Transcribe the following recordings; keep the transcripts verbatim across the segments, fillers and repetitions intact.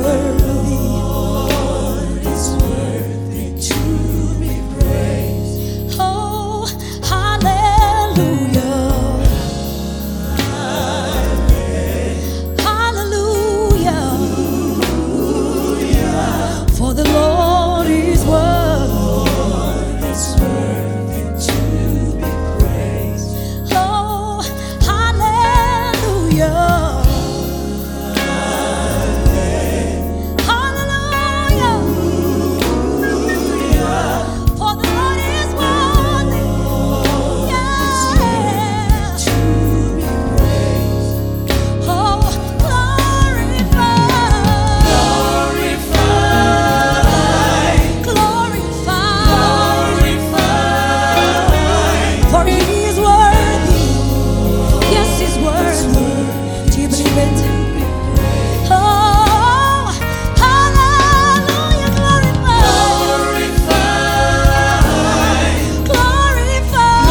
worthy. Lord is worthy to be praised. Oh, hallelujah. Hallelujah. For the Lord is worthy. Lord is worthy to be praised. Oh, hallelujah. Hallelujah. For the Lord is worthy. Yeah. To be praised. Oh, glorify. Glorify, Glorify. glorify. For He is worthy. Yes, He's worthy. Do you believe it? Oh, hallelujah. Glorify. Glorify,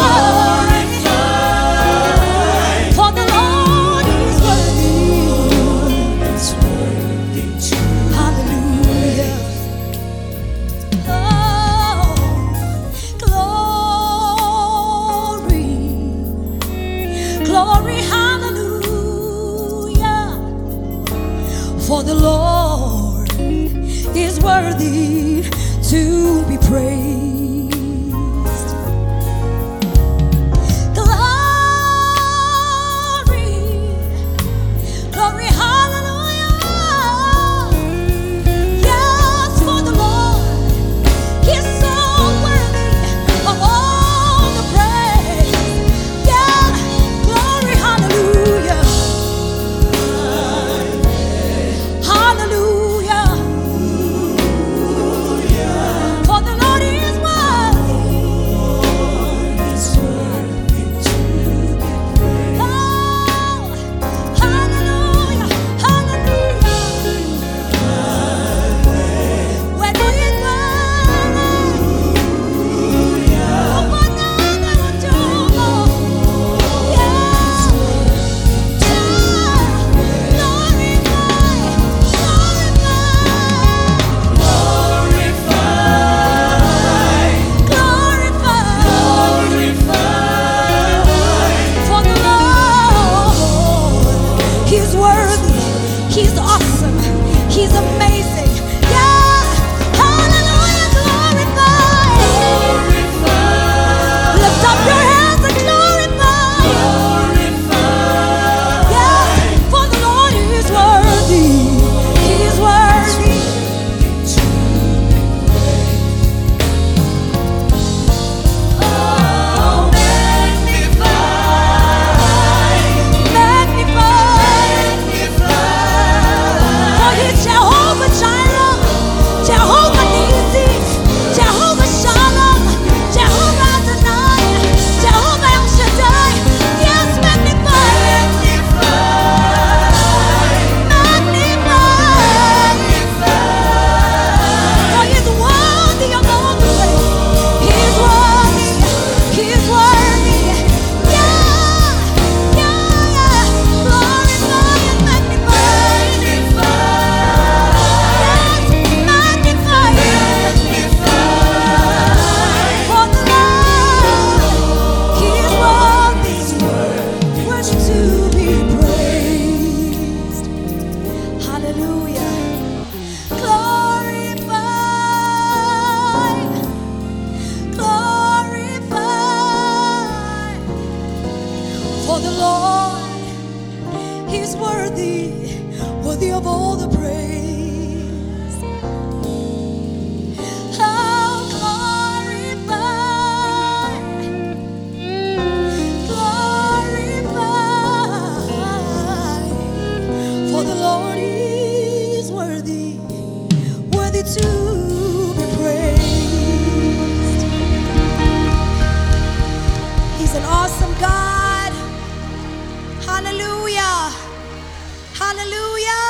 Glorify. For the Lord is worthy. is worthy to Hallelujah. Oh, glory. Glory, hallelujah. For the Lord is worthy to be praised. Glory, glory, hallelujah. Yes, for the Lord, He is so worthy of all the praise. Yeah, glory, hallelujah. Hallelujah. For the Lord is worthy. is worthy to be praised. Oh, hallelujah. Hallelujah. When He is worthy. Oh, another to yes. Glorify, glorify. For the Lord, He's worthy, He's awesome, He's amazing. Yeah, hallelujah, glorify. Lift up your hands and glorify. Yeah, for the Lord is worthy, He is worthy. Oh, magnify. For He's Jehovah Jireh, Jehovah Nissi, Jehovah Shalom, Jehovah Adonai, Jehovah El Shaddai. Yes, magnify, magnify. For He's worthy of all the praise. He's worthy, He's worthy. Yeah, yeah, yeah. Glorify and magnify. Yes, magnify Him. For the Lord, He is worthy, worthy to be praised. Hallelujah. Glorify, glorify. For the Lord, He's worthy, worthy of all the praise. Oh, glorify, glorify. For the Lord is worthy, worthy to be praised. He's an awesome God. Hallelujah. Hallelujah.